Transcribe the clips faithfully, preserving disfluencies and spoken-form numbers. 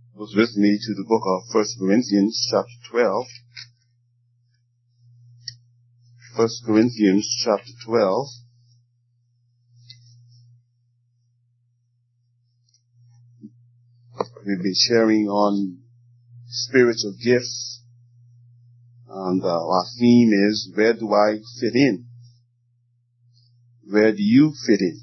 goes with me to the book of First Corinthians chapter twelve. First Corinthians chapter twelve. We've been sharing on spiritual gifts, and uh, our theme is, where do I fit in? Where do you fit in?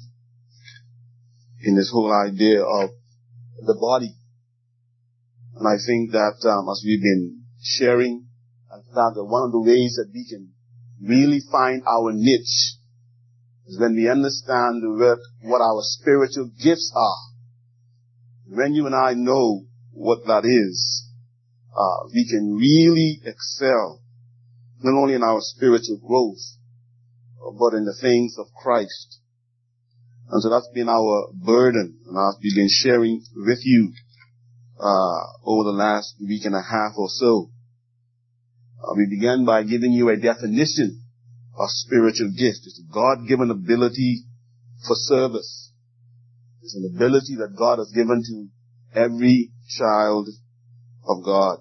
In this whole idea of the body. And I think that um, as we've been sharing, I found that one of the ways that we can really find our niche is when we understand what, what our spiritual gifts are. When you and I know what that is, uh, we can really excel, not only in our spiritual growth, but in the things of Christ. And so that's been our burden, and as we've been sharing with you uh over the last week and a half or so. Uh, we began by giving you a definition of spiritual gift. It's a God-given ability for service. It's an ability that God has given to every child of God.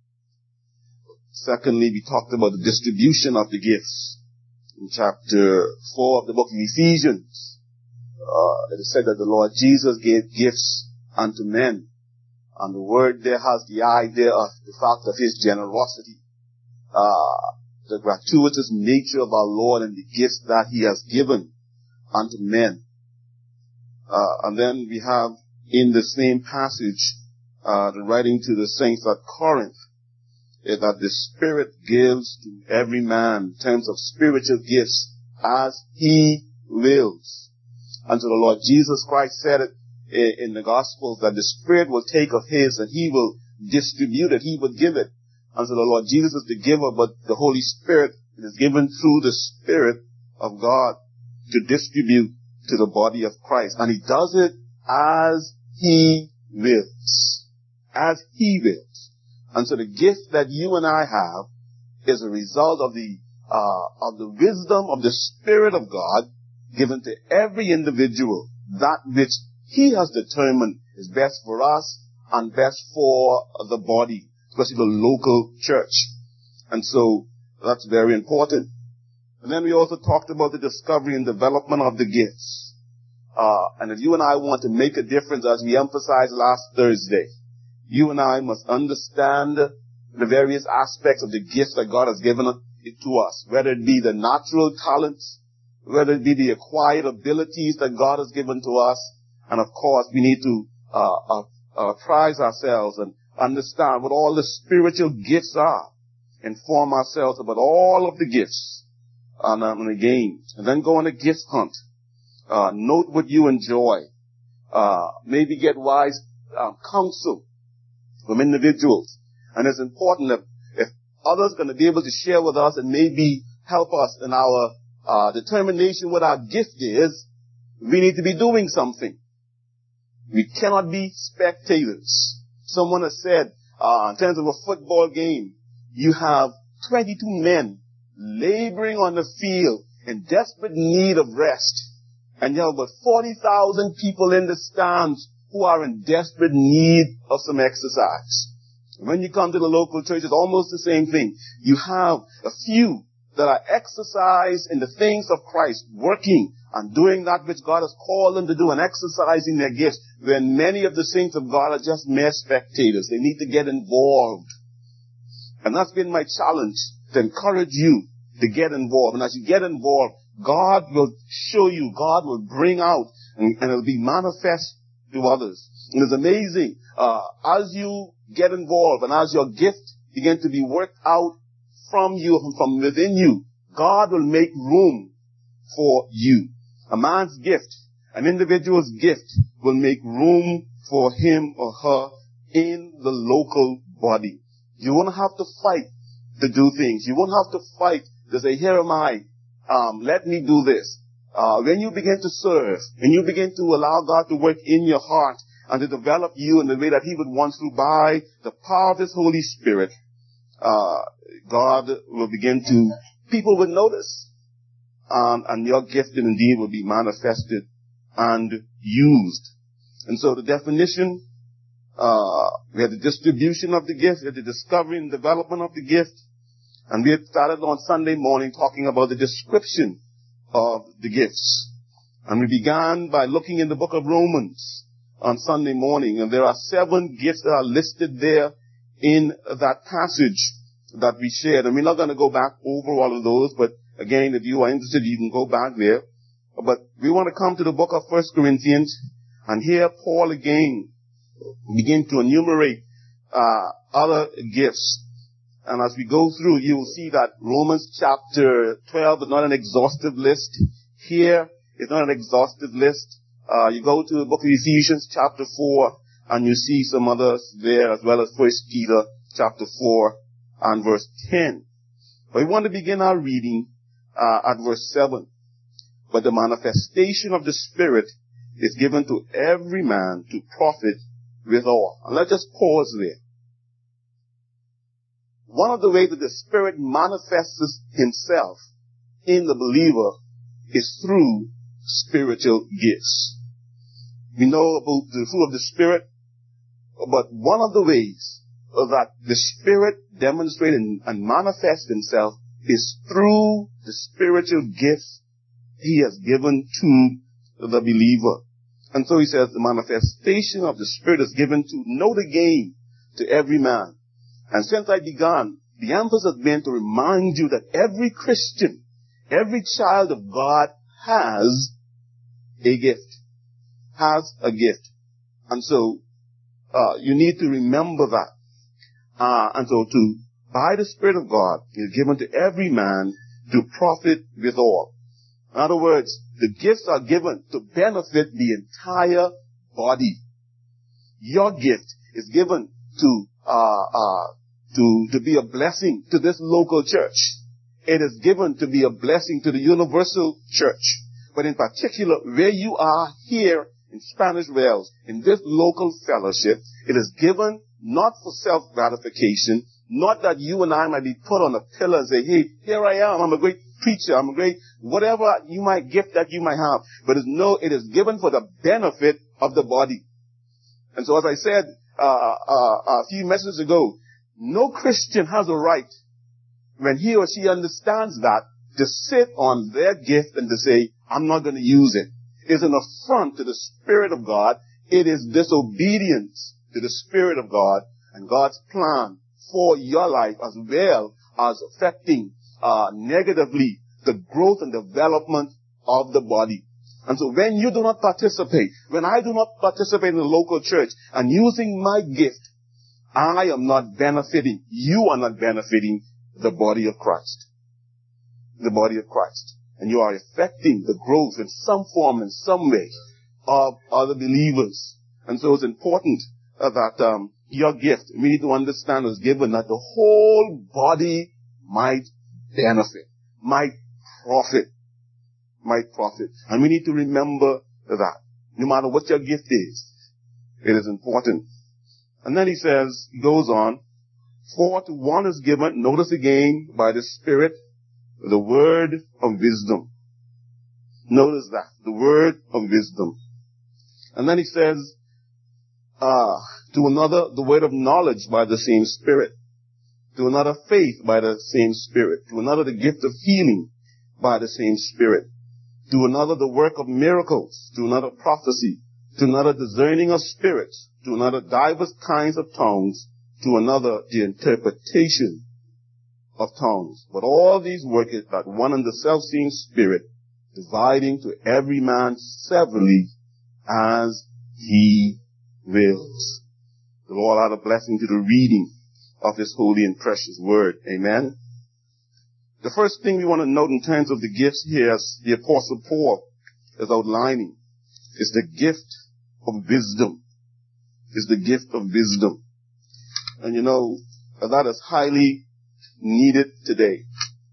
Secondly, we talked about the distribution of the gifts. In chapter four of the book of Ephesians, uh, it is said that the Lord Jesus gave gifts unto men. And the word there has the idea of the fact of his generosity, uh, the gratuitous nature of our Lord and the gifts that he has given unto men. Uh, and then we have in the same passage, uh, the writing to the saints at Corinth, is that the Spirit gives to every man in terms of spiritual gifts as he wills. And so the Lord Jesus Christ said it in the Gospels, that the Spirit will take of his and he will distribute it, he will give it. And so the Lord Jesus is the giver, but the Holy Spirit is given through the Spirit of God to distribute to the body of Christ. And he does it as he wills. As he wills. And so the gift that you and I have is a result of the, uh, of the wisdom of the Spirit of God given to every individual, that which he has determined is best for us and best for the body, especially the local church. And so that's very important. And then we also talked about the discovery and development of the gifts. Uh, and if you and I want to make a difference, as we emphasized last Thursday, you and I must understand the various aspects of the gifts that God has given to us, whether it be the natural talents, whether it be the acquired abilities that God has given to us. And of course, we need to uh, uh, uh, prize ourselves and understand what all the spiritual gifts are. Inform ourselves about all of the gifts. And, um, and again, and then go on a gift hunt. Uh, note what you enjoy. Uh, maybe get wise uh, counsel from individuals. And it's important that if others are going to be able to share with us and maybe help us in our uh, determination what our gift is, we need to be doing something. We cannot be spectators. Someone has said, uh, in terms of a football game, you have twenty-two men laboring on the field in desperate need of rest. And you have about forty thousand people in the stands who are in desperate need of some exercise. When you come to the local church, it's almost the same thing. You have a few that are exercised in the things of Christ, working and doing that which God has called them to do and exercising their gifts, when many of the saints of God are just mere spectators. They need to get involved. And that's been my challenge, to encourage you to get involved. And as you get involved, God will show you, God will bring out, and, and it'll be manifest to others. And it's amazing, uh, as you get involved and as your gift begin to be worked out from you, from within you, God will make room for you. A man's gift, an individual's gift, will make room for him or her in the local body. You won't have to fight to do things. You won't have to fight to say, here am I, um, let me do this. Uh, when you begin to serve, when you begin to allow God to work in your heart and to develop you in the way that he would want to by the power of his Holy Spirit, uh, God will begin to, people will notice. Um, and your gift indeed will be manifested and used. And so the definition uh, we had the distribution of the gift, we had the discovery and development of the gift, and we had started on Sunday morning talking about the description of the gifts. And we began by looking in the book of Romans on Sunday morning, and there are seven gifts that are listed there in that passage that we shared. And we're not going to go back over all of those, but again, if you are interested, you can go back there. But we want to come to the book of First Corinthians, and here Paul again begin to enumerate uh, other gifts. And as we go through, you will see that Romans chapter twelve is not an exhaustive list. Here is not an exhaustive list. Uh, you go to the book of Ephesians chapter four, and you see some others there, as well as First Peter chapter four and verse ten. But we want to begin our reading uh, at verse seven. But the manifestation of the Spirit is given to every man to profit withal. And let's just pause there. One of the ways that the Spirit manifests himself in the believer is through spiritual gifts. We know about the fruit of the Spirit, but one of the ways that the Spirit demonstrates and, and manifests himself is through the spiritual gifts he has given to the believer. And so he says the manifestation of the Spirit is given to, note again, to every man. And since I began, the emphasis has been to remind you that every Christian, every child of God has a gift, has a gift. And so, uh, you need to remember that. Uh, and so to, by the Spirit of God, is given to every man to profit withal. In other words, the gifts are given to benefit the entire body. Your gift is given to, uh, uh, to, to be a blessing to this local church. It is given to be a blessing to the universal church. But in particular, where you are here in Spanish Wells, in this local fellowship, it is given not for self-gratification, not that you and I might be put on a pillar and say, hey, here I am, I'm a great preacher, I'm a great, whatever you might gift that you might have. But it's no, it is given for the benefit of the body. And so as I said uh, uh, a few messages ago, no Christian has a right, when he or she understands that, to sit on their gift and to say, I'm not going to use it. It's an affront to the Spirit of God. It is disobedience to the Spirit of God and God's plan for your life, as well as affecting uh, negatively the growth and development of the body. And so when you do not participate, when I do not participate in the local church and using my gift, I am not benefiting, you are not benefiting the body of Christ. The body of Christ. And you are affecting the growth in some form, in some way, of other believers. And so it's important uh, that um, your gift, we need to understand, is given that the whole body might benefit, might profit, might profit. And we need to remember that. No matter what your gift is, it is important. And then he says, he goes on, for to one is given, notice again, by the Spirit, the word of wisdom. Notice that, the word of wisdom. And then he says, uh, to another, the word of knowledge by the same Spirit. To another, faith by the same Spirit. To another, the gift of healing by the same Spirit. To another, the work of miracles. To another, prophecy. To another, discerning of spirits. To another, divers kinds of tongues. To another, the interpretation of tongues. But all these worketh that one and the self-same Spirit, dividing to every man severally as he wills. The Lord add a blessing to the reading of His holy and precious word. Amen. The first thing we want to note in terms of the gifts here, as the Apostle Paul is outlining, is the gift of wisdom. Is the gift of wisdom. And you know, that is highly needed today.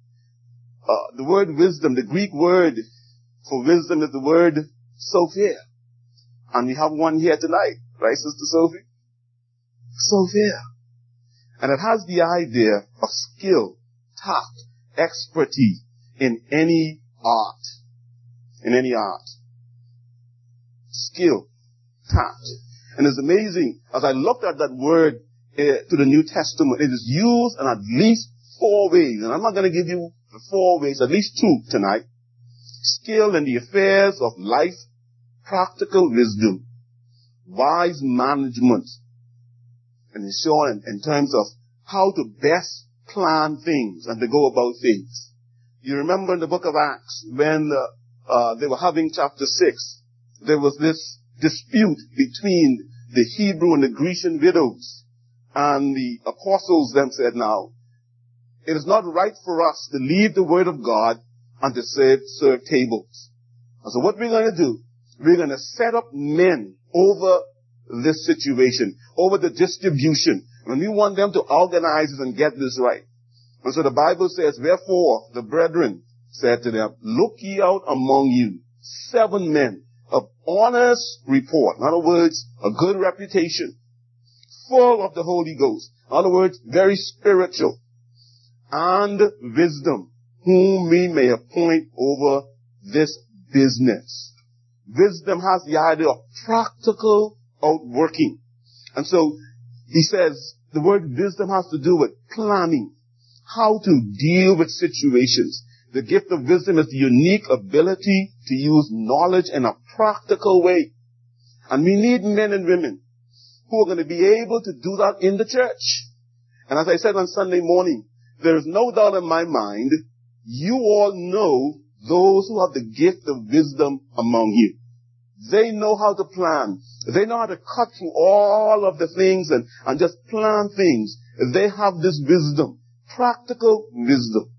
Uh, the word wisdom, the Greek word for wisdom is the word Sophia. And we have one here tonight, right, Sister Sophie? Sophia. And it has the idea of skill, tact, expertise in any art. In any art. Skill, tact. And it's amazing, as I looked at that word uh, to the New Testament, it is used in at least four ways. And I'm not going to give you the four ways, at least two tonight. Skill in the affairs of life, practical wisdom, wise management, and it's shown in, in terms of how to best plan things and to go about things. You remember in the book of Acts when uh, uh, they were having chapter six, there was this dispute between the Hebrew and the Grecian widows, and the apostles then said, now, it is not right for us to leave the word of God and to serve, serve tables. And so what we're going to do, we're going to set up men over this situation, over the distribution. And we want them to organize it and get this right. And so the Bible says, wherefore the brethren said to them, look ye out among you seven men of honest report. In other words, a good reputation, full of the Holy Ghost. In other words, very spiritual, and wisdom, whom we may appoint over this business. Wisdom has the idea of practical outworking. And so he says the word wisdom has to do with planning, how to deal with situations. The gift of wisdom is the unique ability to use knowledge in a practical way. And we need men and women who are going to be able to do that in the church. And as I said on Sunday morning, there is no doubt in my mind, you all know those who have the gift of wisdom among you. They know how to plan. They know how to cut through all of the things and, and just plan things. They have this wisdom, practical wisdom.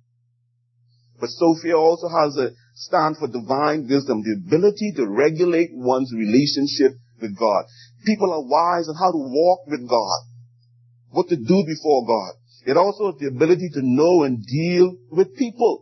But Sophia also has a stand for divine wisdom, the ability to regulate one's relationship with God. People are wise on how to walk with God, what to do before God. It also has the ability to know and deal with people.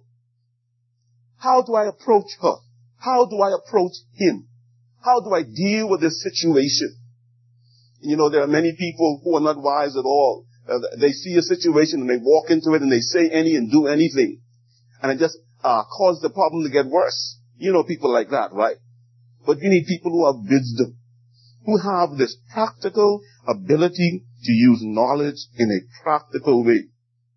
How do I approach her? How do I approach him? How do I deal with this situation? You know, there are many people who are not wise at all. Uh, they see a situation and they walk into it and they say any and do anything. And it just uh, causes the problem to get worse. You know people like that, right? But you need people who have wisdom, who have this practical ability to use knowledge in a practical way.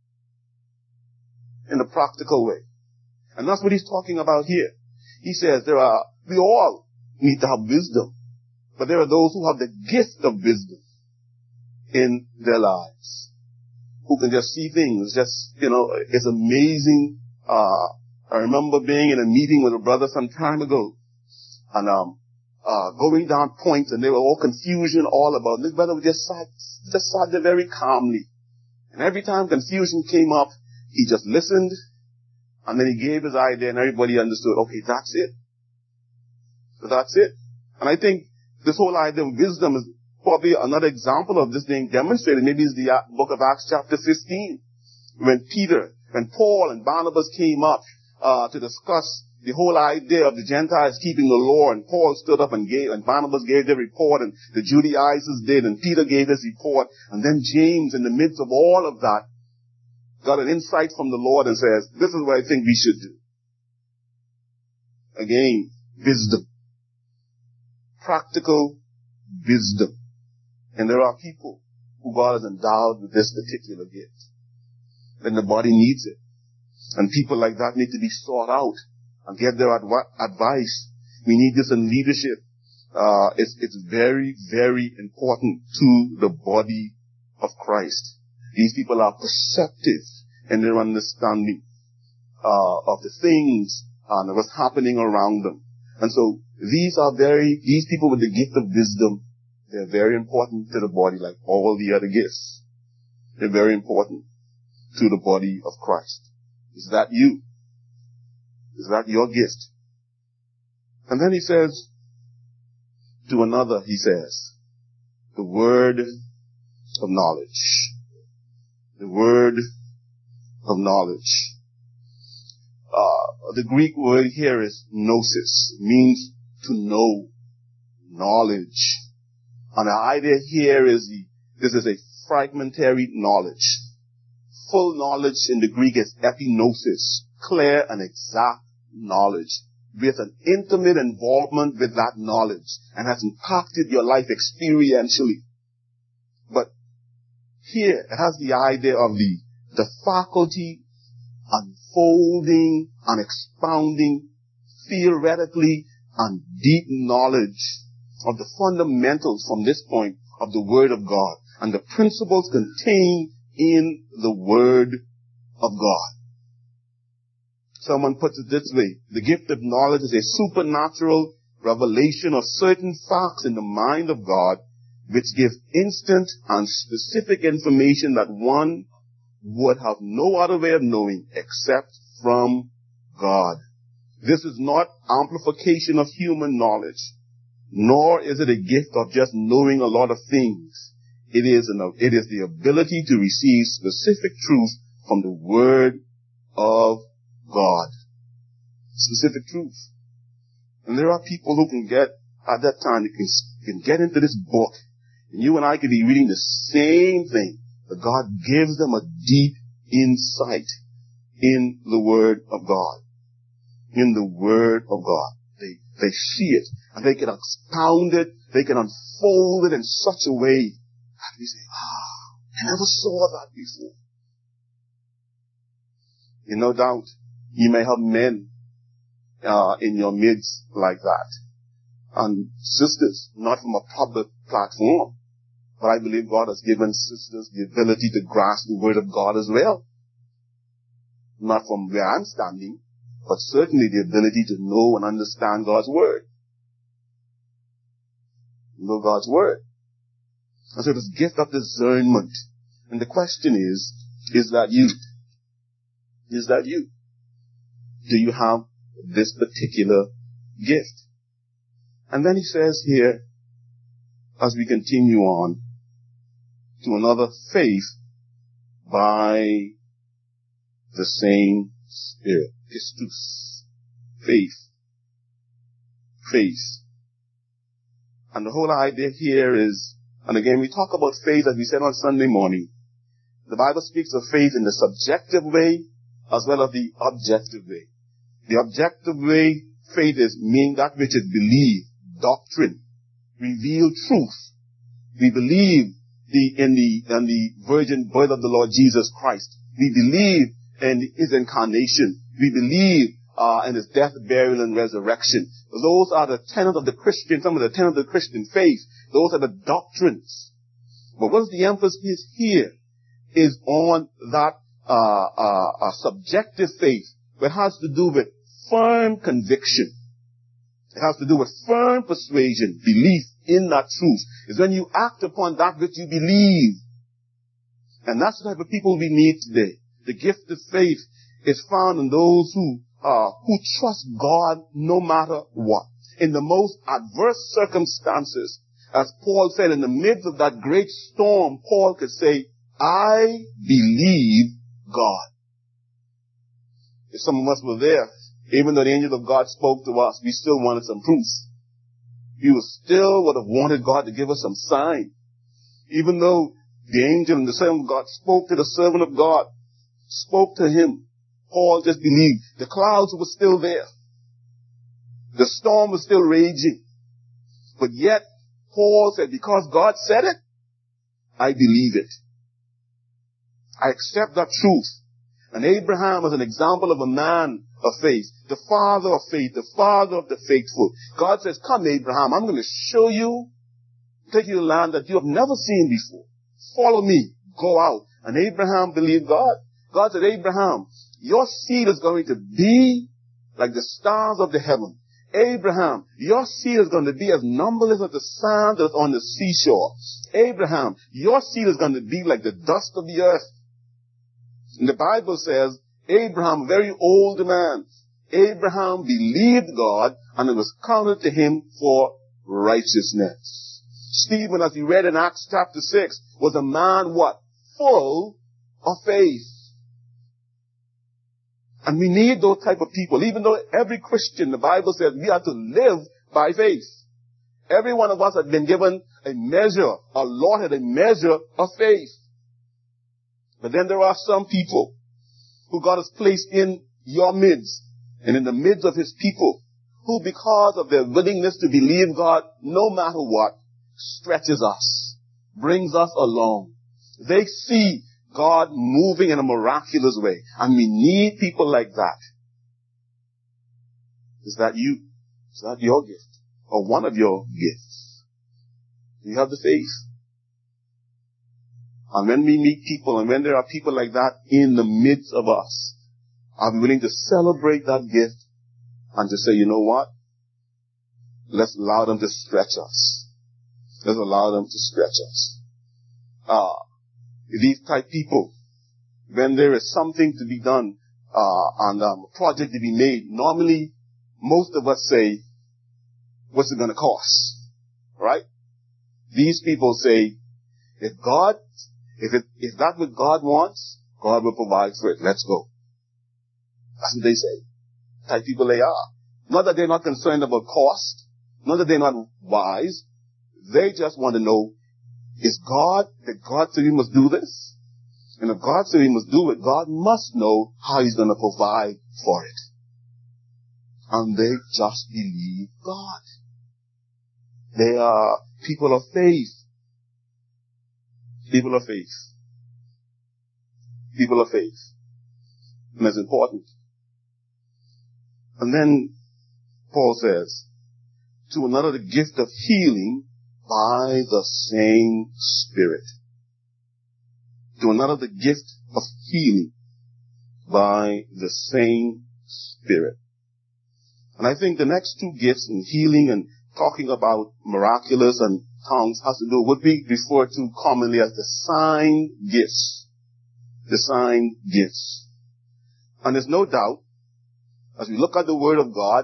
In a practical way. And that's what he's talking about here. He says there are, we all need to have wisdom, but there are those who have the gift of wisdom in their lives, who can just see things, just, you know, it's amazing. Uh, I remember being in a meeting with a brother some time ago, and um, uh, going down points, and they were all confusion all about. This brother just sat, just sat there very calmly, and every time confusion came up, he just listened, and then he gave his idea, and everybody understood. Okay, that's it. So that's it. And I think this whole idea of wisdom is probably another example of this being demonstrated. Maybe it's the book of Acts chapter fifteen, when Peter and Paul and Barnabas came up uh, to discuss the whole idea of the Gentiles keeping the law, and Paul stood up and gave, and Barnabas gave their report, and the Judaizers did, and Peter gave his report, and then James, in the midst of all of that, got an insight from the Lord and says, this is what I think we should do. Again, wisdom. Practical wisdom. And there are people who God has endowed with this particular gift. Then the body needs it. And people like that need to be sought out and get their adv- advice. We need this in leadership. Uh, it's, it's very, very important to the body of Christ. These people are perceptive in their understanding uh, of the things and what's happening around them. And so these are very, these people with the gift of wisdom, they're very important to the body like all the other gifts. They're very important to the body of Christ. Is that you? Is that your gift? And then he says, to another, he says, the word of knowledge. The word of knowledge. Uh, the Greek word here is gnosis, means to know, knowledge. And the idea here is the, this is a fragmentary knowledge. Full knowledge in the Greek is epignosis, clear and exact knowledge. with an intimate involvement with that knowledge and has impacted your life experientially. But here it has the idea of the, the faculty unfolding and expounding theoretically and deep knowledge of the fundamentals from this point of the Word of God and the principles contained in the Word of God. Someone puts it this way: the gift of knowledge is a supernatural revelation of certain facts in the mind of God which give instant and specific information that one would have no other way of knowing except from God. This is not amplification of human knowledge, nor is it a gift of just knowing a lot of things. It is, an, it is the ability to receive specific truth from the Word of God. Specific truth. And there are people who can get, at that time, you can, can get into this book, and you and I could be reading the same thing, but God gives them a deep insight in the Word of God. In the Word of God. They, they see it, and they can expound it, they can unfold it in such a way that we say, ah, I never saw that before. In no doubt, you may have men uh, in your midst like that. And sisters, not from a public platform, but I believe God has given sisters the ability to grasp the Word of God as well. Not from where I'm standing, but certainly the ability to know and understand God's Word. Know God's Word. And so this gift of discernment. And the question is, is that you? Is that you? Do you have this particular gift? And then he says here, as we continue on, to another, faith by the same Spirit. Pistis. Faith. Faith. And the whole idea here is, and again we talk about faith as we said on Sunday morning. The Bible speaks of faith in the subjective way as well as the objective way. The objective way, faith is meaning that which is believed, doctrine, revealed truth. We believe the, in the, in the virgin birth of the Lord Jesus Christ. We believe in His incarnation. We believe uh, in His death, burial, and resurrection. Those are the tenets of the Christian, some of the tenets of the Christian faith. Those are the doctrines. But what's the emphasis here is on that uh, uh, uh, subjective faith, that has to do with firm conviction. It has to do with firm persuasion, belief in that truth. It's when you act upon that which you believe. And that's the type of people we need today. The gift of faith is found in those who uh, who trust God no matter what. In the most adverse circumstances, as Paul said, in the midst of that great storm, Paul could say, I believe God. If some of us were there, even though the angel of God spoke to us, we still wanted some proof. We would still would have wanted God to give us some sign. Even though the angel and the servant of God spoke to the servant of God, spoke to him, Paul just believed. The clouds were still there. The storm was still raging. But yet, Paul said, because God said it, I believe it. I accept that truth. And Abraham is an example of a man of faith, the father of faith, the father of the faithful. God says, come Abraham, I'm going to show you, take you to land that you have never seen before. Follow me, go out. And Abraham believed God. God said, Abraham, your seed is going to be like the stars of the heaven. Abraham, your seed is going to be as numberless as the sand that's on the seashore. Abraham, your seed is going to be like the dust of the earth. And the Bible says, Abraham, a very old man, Abraham believed God and it was counted to him for righteousness. Stephen, as we read in Acts chapter six, was a man what? Full of faith. And we need those type of people. Even though every Christian, the Bible says, we are to live by faith. Every one of us has been given a measure, allotted a measure of faith. But then there are some people who God has placed in your midst and in the midst of His people who because of their willingness to believe God, no matter what, stretches us, brings us along. They see God moving in a miraculous way, and we need people like that. Is that you? Is that your gift? Or one of your gifts? Do you have the faith? And when we meet people, and when there are people like that in the midst of us, are we willing to celebrate that gift and to say, you know what? Let's allow them to stretch us. Let's allow them to stretch us. Uh, these type people, when there is something to be done, uh, and um, a project to be made, normally most of us say, what's it going to cost? Right? These people say, if God, if it, if that's what God wants, God will provide for it. Let's go. That's what they say. Type people they are. Not that they're not concerned about cost. Not that they're not wise. They just want to know, is God, that God said we must do this? And if God said we must do it, God must know how he's going to provide for it. And they just believe God. They are people of faith. People of faith. People of faith. And that's important. And then Paul says, to another the gift of healing by the same Spirit. To another the gift of healing by the same Spirit. And I think the next two gifts in healing and talking about miraculous and tongues has to do what we refer to commonly as the sign gifts. The sign gifts. And there's no doubt, as we look at the Word of God,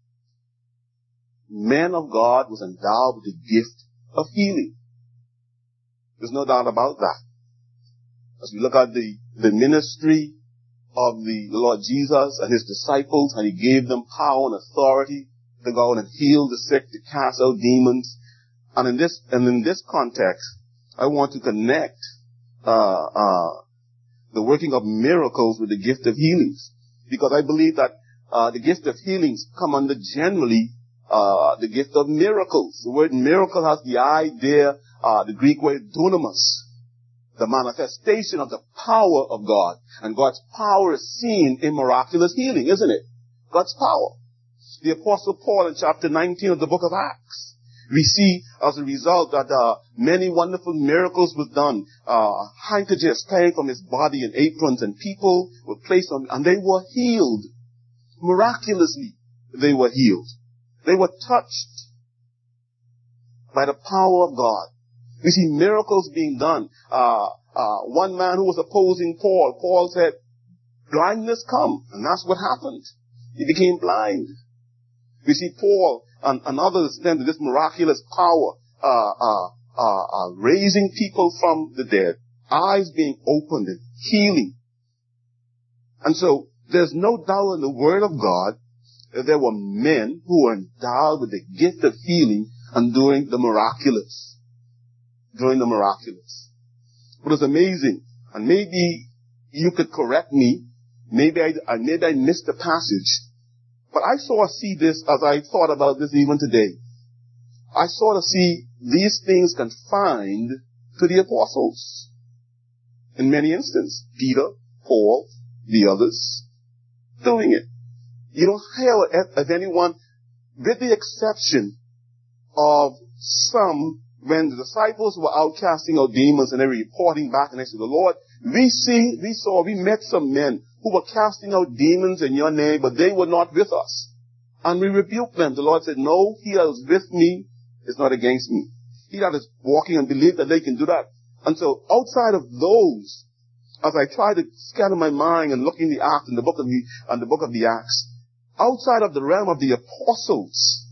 man of God was endowed with the gift of healing. There's no doubt about that. As we look at the, the ministry of the Lord Jesus and his disciples, and he gave them power and authority to go and heal the sick, to cast out demons. And in this, and in this context, I want to connect, uh, uh, the working of miracles with the gift of healings. Because I believe that, uh, the gift of healings come under generally, uh, the gift of miracles. The word miracle has the idea, uh, the Greek word dunamis. The manifestation of the power of God. And God's power is seen in miraculous healing, isn't it? God's power. The Apostle Paul in chapter nineteen of the book of Acts, we see as a result that uh, many wonderful miracles were done. Uh, handkerchiefs came from his body and aprons, and people were placed on, and they were healed. Miraculously, they were healed. They were touched by the power of God. We see miracles being done. Uh, uh, one man who was opposing Paul, Paul said, blindness come. And that's what happened. He became blind. We see Paul and, and others then to this miraculous power, uh, uh, uh, uh, raising people from the dead, eyes being opened and healing. And so there's no doubt in the Word of God that there were men who were endowed with the gift of healing and doing the miraculous. Doing the miraculous. But it's amazing. And maybe you could correct me. Maybe I, maybe I missed the passage. But I sort of see this as I thought about this even today. I sort of see these things confined to the apostles. In many instances. Peter, Paul, the others, doing it. You don't hear of anyone, with the exception of some, when the disciples were out casting out demons and they were reporting back and they said, the Lord, we see, we saw, we met some men who were casting out demons in your name, but they were not with us. And we rebuked them. The Lord said, no, he that is with me is not against me. He that is walking and believe that they can do that. And so outside of those, as I try to scatter my mind and look in the Acts, in the book of the, and the book of the Acts, outside of the realm of the apostles,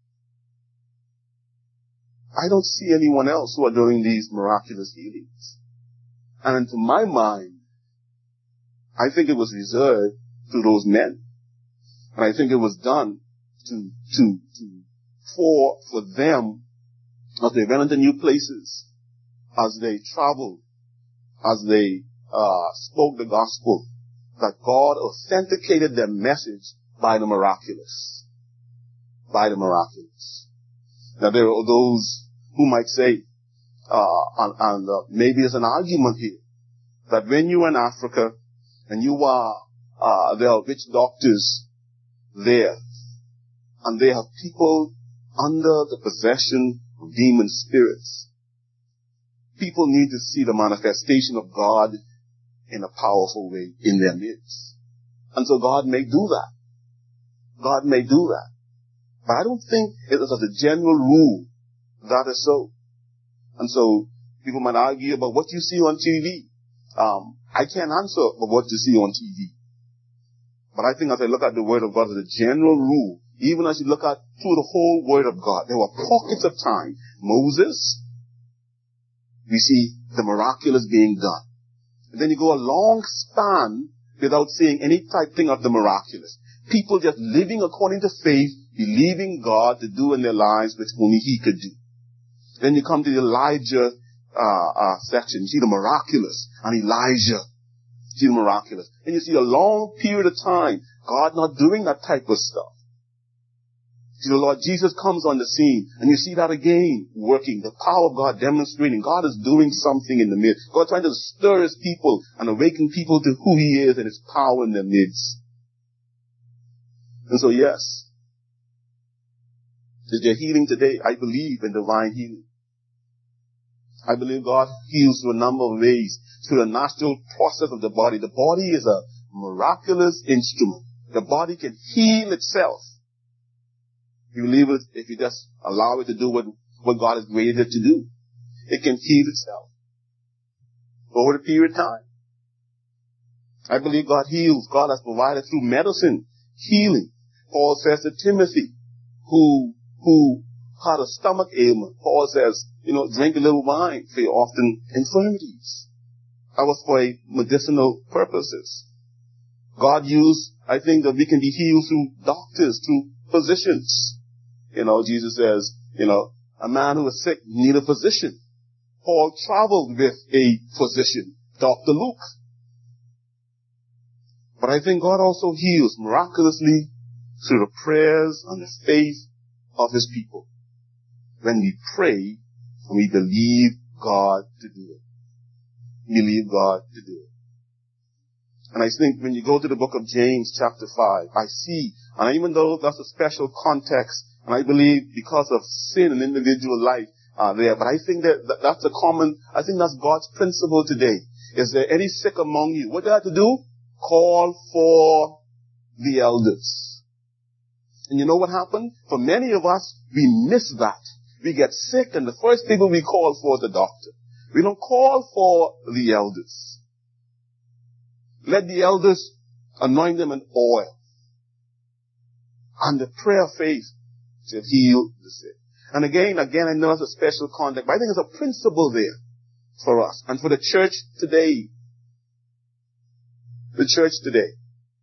I don't see anyone else who are doing these miraculous healings. And to my mind, I think it was reserved to those men. And I think it was done to, to, to, for, for them as they went into new places, as they traveled, as they, uh, spoke the gospel, that God authenticated their message by the miraculous. by the miraculous. Now there are those who might say, uh, and, and uh, maybe there's an argument here, that when you're in Africa and you are, uh, there are witch doctors there, and they have people under the possession of demon spirits, people need to see the manifestation of God in a powerful way in their midst. And so God may do that. God may do that. But I don't think it is as a general rule that is so. And so people might argue about what you see on T V. Um, I can't answer about what you see on T V. But I think as I look at the Word of God as a general rule, even as you look at through the whole Word of God, there were pockets of time. Moses, we see the miraculous being done. And then you go a long span without seeing any type thing of the miraculous. People just living according to faith, believing God to do in their lives which only He could do. Then you come to the Elijah uh, uh, section. You see the miraculous and Elijah. You see the miraculous. And you see a long period of time God not doing that type of stuff. See, the Lord Jesus comes on the scene, and you see that again working, the power of God demonstrating. God is doing something in the midst. God trying to stir His people and awaken people to who He is and His power in their midst. And so, yes, is there healing today? I believe in divine healing. I believe God heals through a number of ways, through the natural process of the body. The body is a miraculous instrument. The body can heal itself. You believe it if you just allow it to do what, what God has created it to do. It can heal itself over a period of time. I believe God heals. God has provided through medicine, healing. Paul says to Timothy, who, who had a stomach ailment, Paul says, you know, drink a little wine for your often infirmities. That was for a medicinal purposes. God used, I think that we can be healed through doctors, through physicians. You know, Jesus says, you know, a man who is sick need a physician. Paul traveled with a physician, Doctor Luke. But I think God also heals miraculously through the prayers and the faith of His people. When we pray and we believe God to do it. Believe God to do it. And I think when you go to the book of James chapter five, I see, and even though that's a special context, and I believe because of sin in individual life uh, there, but I think that, that that's a common, I think that's God's principle today. Is there any sick among you? What do you have to do? Call for the elders. And you know what happened? For many of us, we miss that. We get sick and the first people we call for is the doctor. We don't call for the elders. Let the elders anoint them in oil. And the prayer of faith shall heal the sick. And again, again, I know it's a special context, but I think it's a principle there for us. And for the church today. The church today.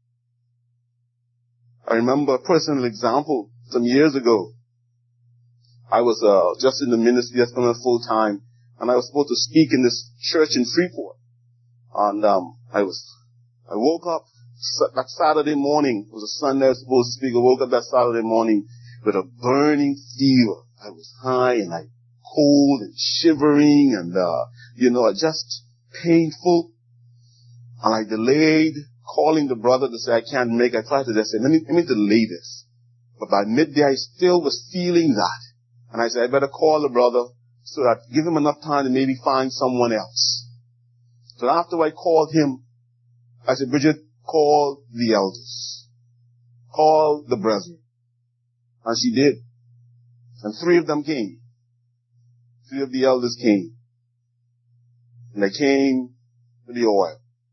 I remember a personal example some years ago. I was uh, just in the ministry, just on full time, and I was supposed to speak in this church in Freeport. And um, I was, I woke up that Saturday morning. It was a Sunday I was supposed to speak. I woke up that Saturday morning with a burning fever. I was high and I cold and shivering and uh, you know, just painful. And I delayed calling the brother to say I can't make. I tried to just say let me let me delay this. But by midday I still was feeling that. And I said, I better call the brother so that give him enough time to maybe find someone else. So after I called him, I said, Bridget, call the elders. Call the brethren. And she did. And three of them came. Three of the elders came. And they came with the oil.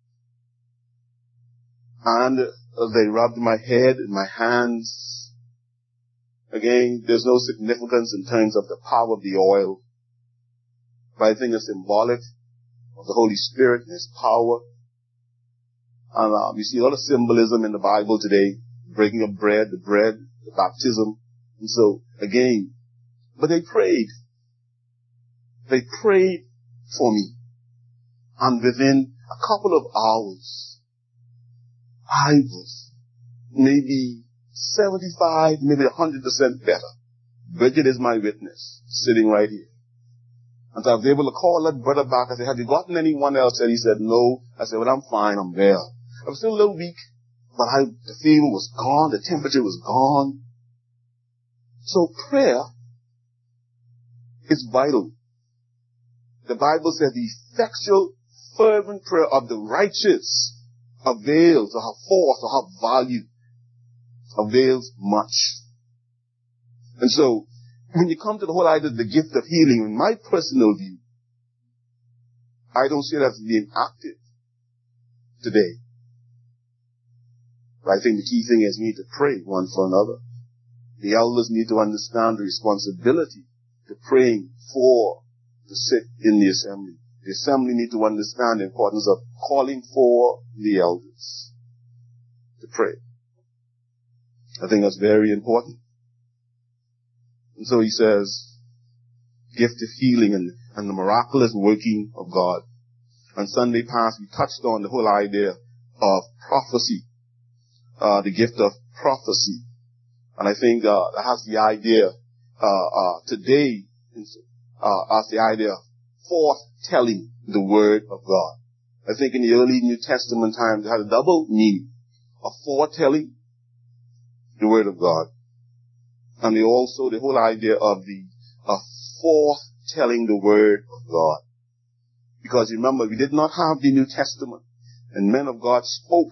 And they rubbed my head and my hands. Again, there's no significance in terms of the power of the oil. But I think it's symbolic of the Holy Spirit and His power. And um, you see a lot of symbolism in the Bible today. Breaking of bread, the bread, the baptism. And so, again, but they prayed. They prayed for me. And within a couple of hours, I was maybe seventy-five, maybe one hundred percent better. Bridget is my witness, sitting right here. And so I was able to call that brother back. I said, have you gotten anyone else? And he said, no. I said, well, I'm fine. I'm there. I was still a little weak, but I, the fever was gone. The temperature was gone. So prayer is vital. The Bible says the effectual, fervent prayer of the righteous avails, or have force, or have value, avails much. And so, when you come to the whole idea of the gift of healing, in my personal view, I don't see it as being active today. But I think the key thing is we need to pray one for another. The elders need to understand the responsibility to praying for the sick in the assembly. The assembly need to understand the importance of calling for the elders to pray. I think that's very important. And so he says, gift of healing and, and the miraculous working of God. On Sunday past, we touched on the whole idea of prophecy, uh, the gift of prophecy. And I think uh, that has the idea uh, uh, today uh, as the idea of foretelling the word of God. I think in the early New Testament times, it had a double meaning of foretelling the word of God. And also the whole idea of the of foretelling the word of God. Because remember, we did not have the New Testament. And men of God spoke.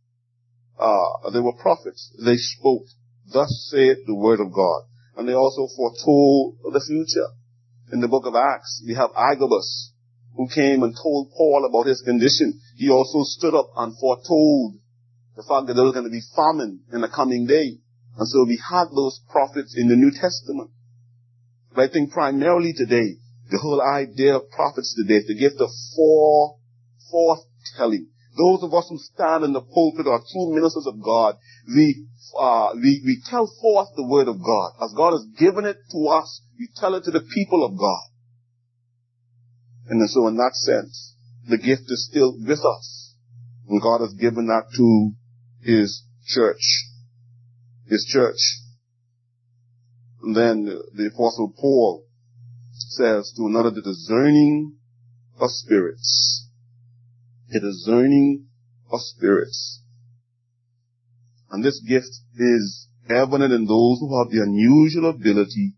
Uh, they were prophets. They spoke. Thus saith the word of God. And they also foretold the future. In the book of Acts, we have Agabus, who came and told Paul about his condition. He also stood up and foretold the fact that there was going to be famine in the coming day. And so we had those prophets in the New Testament. But I think primarily today, the whole idea of prophets today is the gift of fore, foretelling. Those of us who stand in the pulpit are true ministers of God. We, uh, we, we tell forth the word of God. As God has given it to us, we tell it to the people of God. And so in that sense, the gift is still with us. And God has given that to His church. His church. And then the Apostle Paul says to another, the discerning of spirits. The discerning of spirits. And this gift is evident in those who have the unusual ability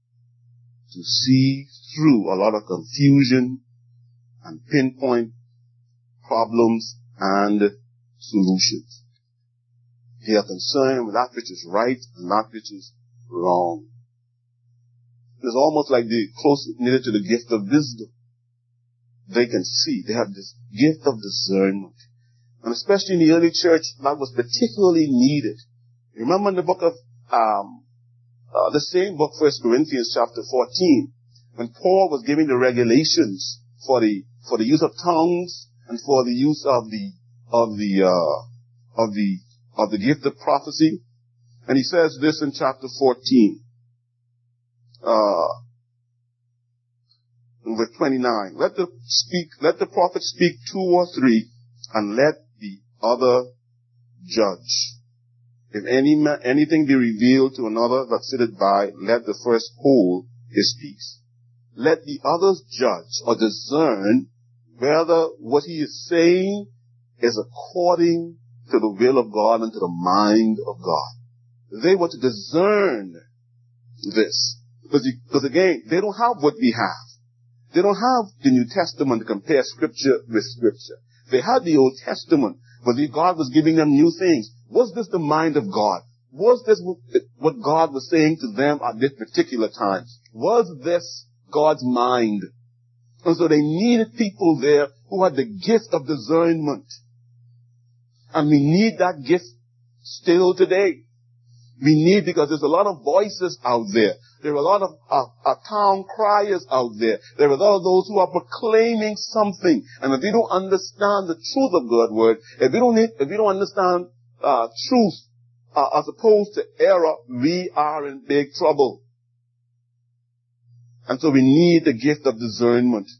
to see through a lot of confusion and pinpoint problems and solutions. They are concerned with that which is right and that which is wrong. It's almost like they're close knitted to the gift of wisdom. They can see. They have this gift of discernment. And especially in the early church, that was particularly needed. Remember in the book of, um, uh, the same book, First Corinthians chapter fourteen, when Paul was giving the regulations for the, for the use of tongues and for the use of the, of the, uh, of the, of the gift of prophecy. And he says this in chapter fourteen, uh, in verse twenty-nine. Let the speak, let the prophet speak two or three, and let the other judge. If any ma- anything be revealed to another that sitteth by, let the first hold his peace. Let the others judge or discern whether what he is saying is according to the will of God and to the mind of God. They were to discern this. Because, because again, they don't have what we have. They don't have the New Testament to compare Scripture with Scripture. They had the Old Testament, but God was giving them new things. Was this the mind of God? Was this what God was saying to them at this particular time? Was this God's mind? And so they needed people there who had the gift of discernment. And we need that gift still today. We need, because there's a lot of voices out there. There are a lot of uh, uh, town criers out there. There are a lot of those who are proclaiming something. And if we don't understand the truth of God's word, if we don't, need, if we don't understand uh, truth uh, as opposed to error, we are in big trouble. And so we need the gift of discernment.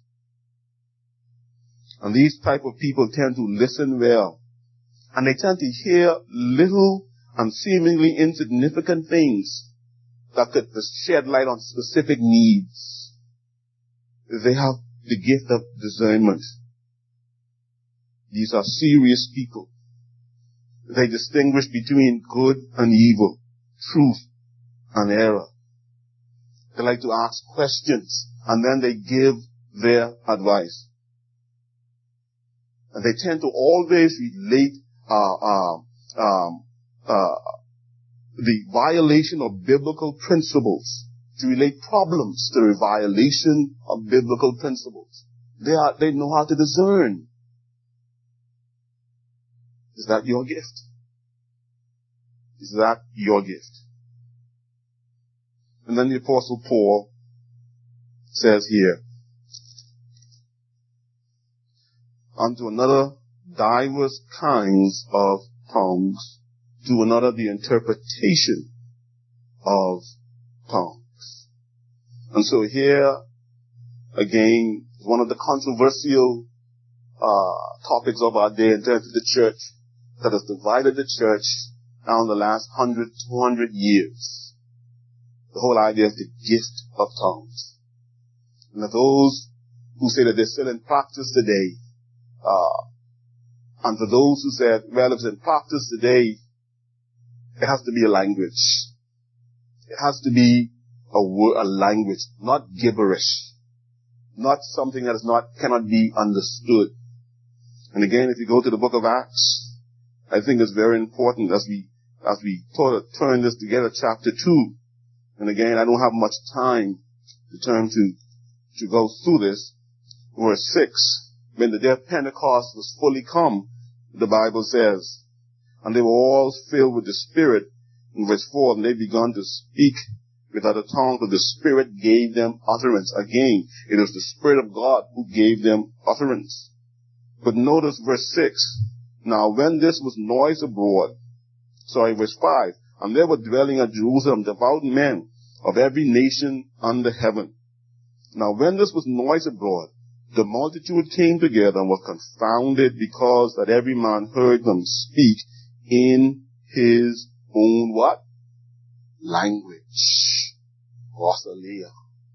And these type of people tend to listen well. And they tend to hear little and seemingly insignificant things that could shed light on specific needs. They have the gift of discernment. These are serious people. They distinguish between good and evil, truth and error. They like to ask questions and then they give their advice. And they tend to always relate uh, uh, um, uh, the violation of biblical principles, to relate problems to the violation of biblical principles. They are, they know how to discern. Is that your gift? Is that your gift? And then the Apostle Paul says here, unto another divers kinds of tongues, to another the interpretation of tongues. And so here, again, one of the controversial uh topics of our day in terms of the church that has divided the church down the last hundred, two hundred years. The whole idea of the gift of tongues. And that those who say that they're still in practice today, uh, and for those who said, well, if it's in practice today, it has to be a language. It has to be a word, a language, not gibberish, not something that is not, cannot be understood. And again, if you go to the book of Acts, I think it's very important as we, as we turn this together, chapter two. And again, I don't have much time to turn to, to go through this. Verse six, when the day of Pentecost was fully come, the Bible says, and they were all filled with the Spirit. In verse four, and they began to speak with other tongues, but the Spirit gave them utterance. Again, it was the Spirit of God who gave them utterance. But notice verse six. Now when this was noise abroad, sorry, verse five, and there were dwelling at Jerusalem devout men of every nation under heaven. Now when this was noise abroad, the multitude came together and was confounded, because that every man heard them speak in his own what? Language. Glossolalia.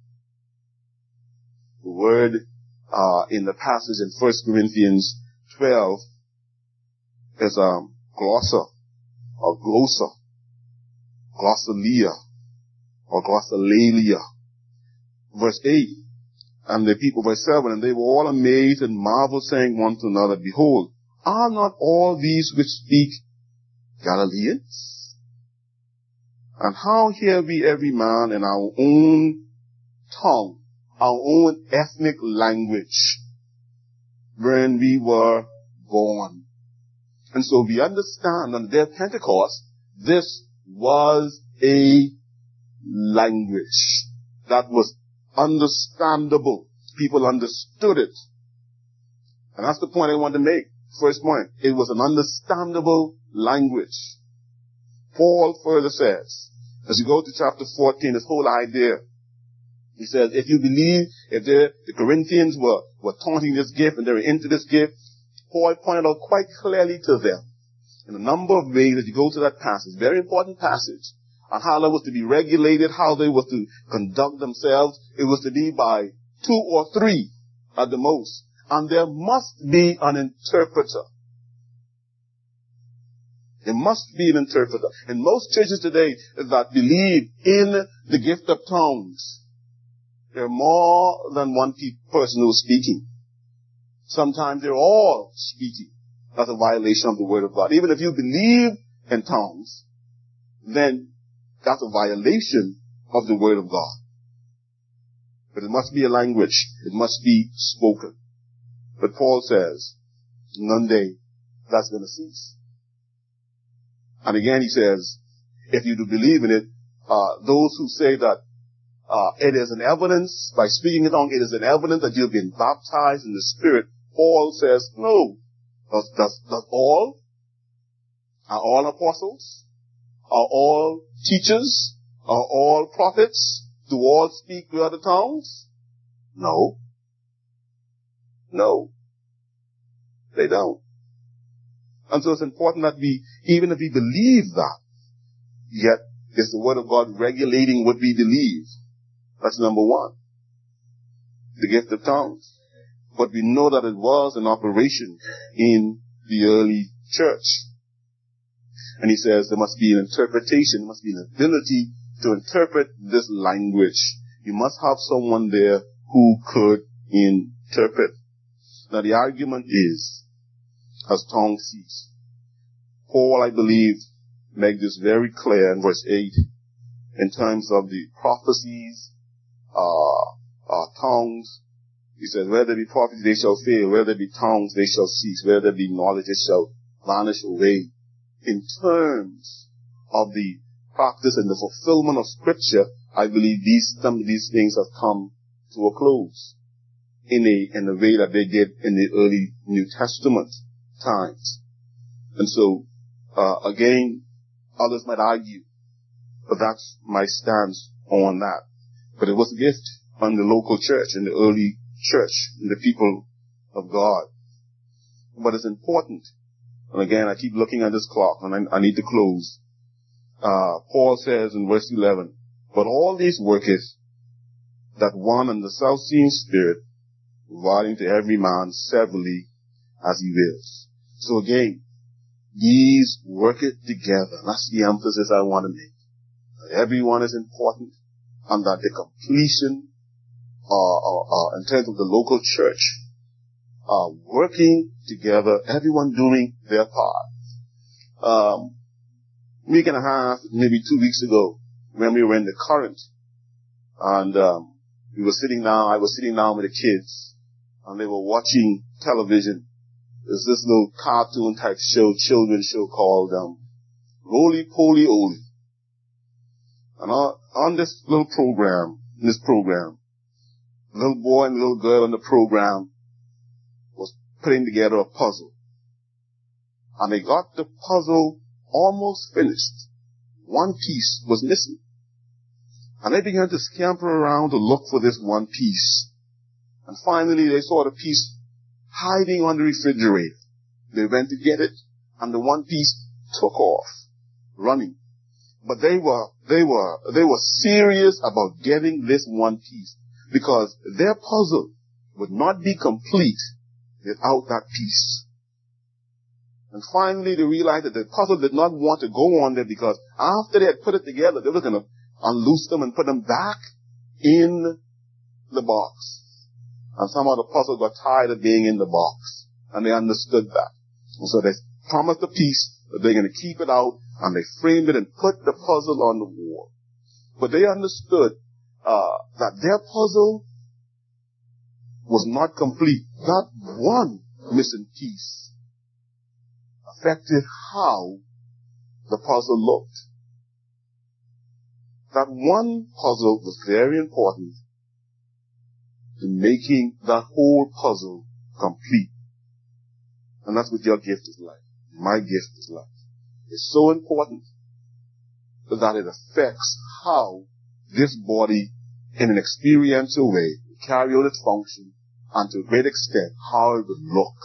The word uh in the passage in First Corinthians twelve is um glossa or glossa, glossolalia or glossolalia. Verse eight, and the people, verse seven, and they were all amazed and marveled, saying one to another, behold, are not all these which speak Galileans? And how hear we every man in our own tongue, our own ethnic language, when we were born? And so we understand on the day of Pentecost, this was a language that was understandable. People understood it. And that's the point I want to make. First point, it was an understandable language. Paul further says, as you go to chapter fourteen, this whole idea, he says, if you believe, if the Corinthians were, were taunting this gift and they were into this gift, Paul pointed out quite clearly to them in a number of ways as you go to that passage, very important passage, on how they was to be regulated, how they were to conduct themselves. It was to be by two or three at the most. And there must be an interpreter. There must be an interpreter. In most churches today that believe in the gift of tongues, there are more than one pe- person who is speaking. Sometimes they're all speaking. That's a violation of the Word of God. Even if you believe in tongues, then that's a violation of the Word of God. But it must be a language. It must be spoken. But Paul says, one day, that's going to cease. And again he says, if you do believe in it, uh, those who say that uh, it is an evidence, by speaking in tongues, it is an evidence that you've been baptized in the Spirit, Paul says, no. Does, does, does all? Are all apostles? Are all teachers? Are all prophets? Do all speak with other tongues? No. No. They don't. And so it's important that we, even if we believe that, yet is the word of God regulating what we believe? That's number one. The gift of tongues. But we know that it was in operation in the early church. And he says there must be an interpretation, there must be an ability to interpret this language. You must have someone there who could interpret. Now the argument is, has tongues ceased? Paul, I believe, makes this very clear in verse eight, in terms of the prophecies, uh, uh, tongues. He says, where there be prophecies, they shall fail. Where there be tongues, they shall cease. Where there be knowledge, it shall vanish away. In terms of the practice and the fulfillment of Scripture, I believe these, some of these things have come to a close in a, in a way that they did in the early New Testament times. And so, uh, again, others might argue, but that's my stance on that. But it was a gift on the local church, in the early church, in the people of God. But it's important, and again, I keep looking at this clock, and I, I need to close. Uh, Paul says in verse eleven, but all these worketh that one and the self-same Spirit, providing to every man severally as he wills. So again, these work it together. That's the emphasis I want to make. That everyone is important, and that the completion, uh, uh, uh, in terms of the local church, uh, working together, everyone doing their part. Um, week and a half, maybe two weeks ago, when we were in the current, and um, we were sitting down, I was sitting down with the kids, and they were watching television. There's this little cartoon type show, children's show called um, Roly Poly Oly. And on, on this little program, this program, the little boy and the little girl on the program was putting together a puzzle. And they got the puzzle almost finished. One piece was missing. And they began to scamper around to look for this one piece. And finally they saw the piece hiding on the refrigerator. They went to get it, and the one piece took off, running. But they were, they were, they were serious about getting this one piece, because their puzzle would not be complete without that piece. And finally they realized that the puzzle did not want to go on there, because after they had put it together, they were going to unloose them and put them back in the box. And somehow the puzzle got tired of being in the box. And they understood that. And so they promised a piece that they're going to keep it out, and they framed it and put the puzzle on the wall. But they understood uh that their puzzle was not complete. That one missing piece affected how the puzzle looked. That one puzzle was very important in making that whole puzzle complete. And that's what your gift is like. My gift is like. It's so important that it affects how this body, in an experiential way, will carry out its function, and to a great extent, how it would look.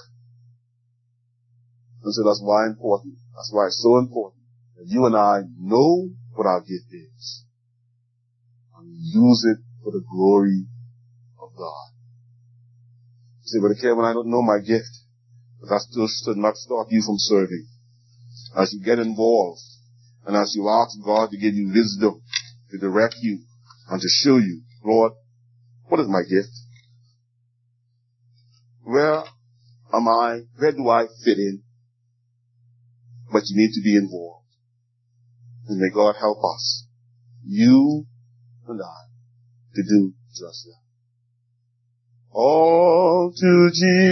And so that's why it's important. That's why it's so important that you and I know what our gift is, and use it for the glory of God. You say, but okay, when I don't know my gift, but that still should not stop you from serving. As you get involved, and as you ask God to give you wisdom, to direct you, and to show you, Lord, what is my gift? Where am I? Where do I fit in? But you need to be involved. And may God help us, you and I, to do just that. All to Jesus.